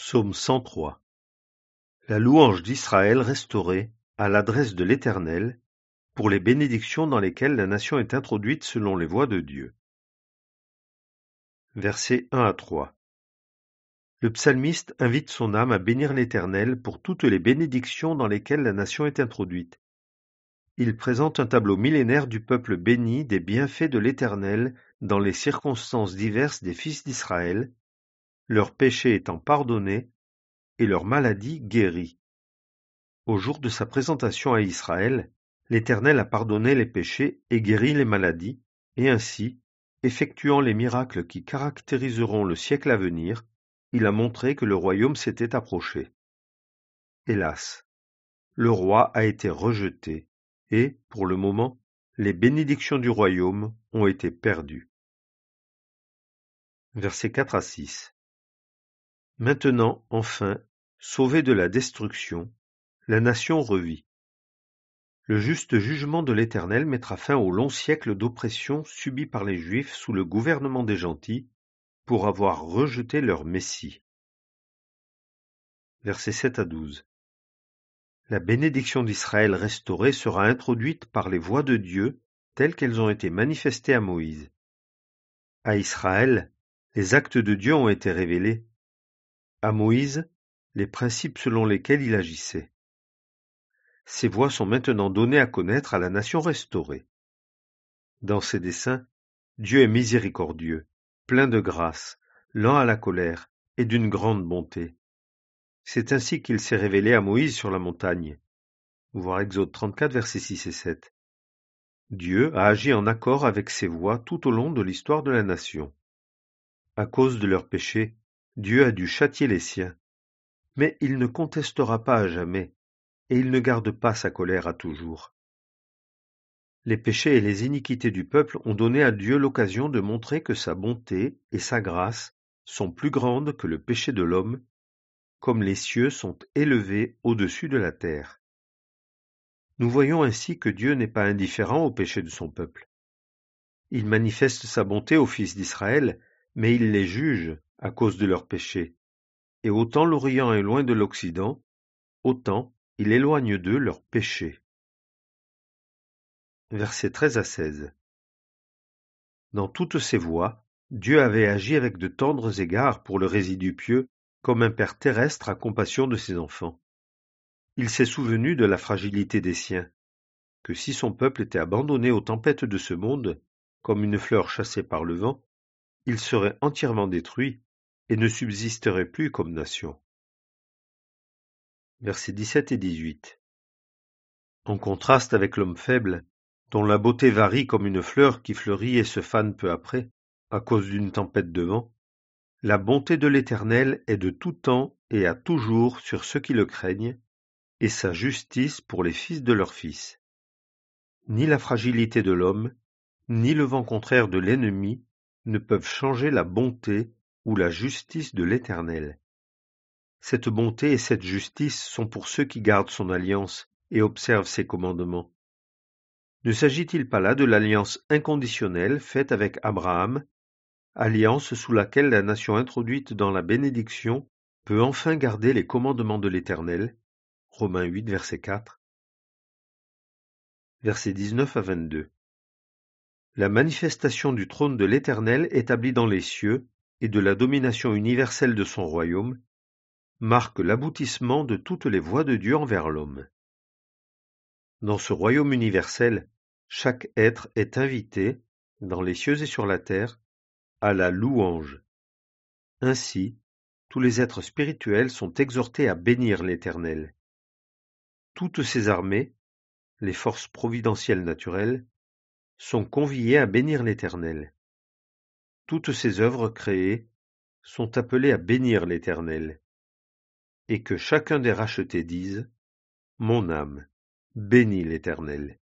Psaume 103. La louange d'Israël restaurée à l'adresse de l'Éternel, pour les bénédictions dans lesquelles la nation est introduite selon les voies de Dieu. Versets 1 à 3. Le psalmiste invite son âme à bénir l'Éternel pour toutes les bénédictions dans lesquelles la nation est introduite. Il présente un tableau millénaire du peuple béni des bienfaits de l'Éternel dans les circonstances diverses des fils d'Israël, leurs péchés étant pardonnés et leurs maladies guéries. Au jour de sa présentation à Israël, l'Éternel a pardonné les péchés et guéri les maladies, et ainsi, effectuant les miracles qui caractériseront le siècle à venir, il a montré que le royaume s'était approché. Hélas, le roi a été rejeté, et, pour le moment, les bénédictions du royaume ont été perdues. Versets 4 à 6. Maintenant, enfin, sauvée de la destruction, la nation revit. Le juste jugement de l'Éternel mettra fin aux longs siècles d'oppression subis par les Juifs sous le gouvernement des gentils, pour avoir rejeté leur Messie. Versets 7 à 12. La bénédiction d'Israël restaurée sera introduite par les voies de Dieu telles qu'elles ont été manifestées à Moïse. À Israël, les actes de Dieu ont été révélés. À Moïse, les principes selon lesquels il agissait. Ces voies sont maintenant données à connaître à la nation restaurée. Dans ses desseins, Dieu est miséricordieux, plein de grâce, lent à la colère et d'une grande bonté. C'est ainsi qu'il s'est révélé à Moïse sur la montagne. Voir Exode 34, versets 6 et 7. Dieu a agi en accord avec ses voies tout au long de l'histoire de la nation. À cause de leurs péchés, Dieu a dû châtier les siens. Mais il ne contestera pas à jamais, et il ne garde pas sa colère à toujours. Les péchés et les iniquités du peuple ont donné à Dieu l'occasion de montrer que sa bonté et sa grâce sont plus grandes que le péché de l'homme, comme les cieux sont élevés au-dessus de la terre. Nous voyons ainsi que Dieu n'est pas indifférent au péché de son peuple. Il manifeste sa bonté aux fils d'Israël, mais il les juge à cause de leurs péchés. Et autant l'Orient est loin de l'Occident, autant il éloigne d'eux leurs péchés. Versets 13 à 16. Dans toutes ses voies, Dieu avait agi avec de tendres égards pour le résidu pieux, comme un père terrestre a compassion de ses enfants. Il s'est souvenu de la fragilité des siens, que si son peuple était abandonné aux tempêtes de ce monde, comme une fleur chassée par le vent, il serait entièrement détruit et ne subsisterait plus comme nation. Versets 17 et 18. En contraste avec l'homme faible, dont la beauté varie comme une fleur qui fleurit et se fane peu après, à cause d'une tempête de vent, la bonté de l'Éternel est de tout temps et à toujours sur ceux qui le craignent, et sa justice pour les fils de leurs fils. Ni la fragilité de l'homme, ni le vent contraire de l'ennemi ne peuvent changer la bonté ou la justice de l'Éternel. Cette bonté et cette justice sont pour ceux qui gardent son alliance et observent ses commandements. Ne s'agit-il pas là de l'alliance inconditionnelle faite avec Abraham, alliance sous laquelle la nation introduite dans la bénédiction peut enfin garder les commandements de l'Éternel? Romains 8, verset 4. Versets 19 à 22. La manifestation du trône de l'Éternel établi dans les cieux et de la domination universelle de son royaume marque l'aboutissement de toutes les voies de Dieu envers l'homme. Dans ce royaume universel, chaque être est invité, dans les cieux et sur la terre, à la louange. Ainsi, tous les êtres spirituels sont exhortés à bénir l'Éternel. Toutes ses armées, les forces providentielles naturelles, sont conviées à bénir l'Éternel. Toutes ses œuvres créées sont appelées à bénir l'Éternel. Et que chacun des rachetés dise : Mon âme bénit l'Éternel.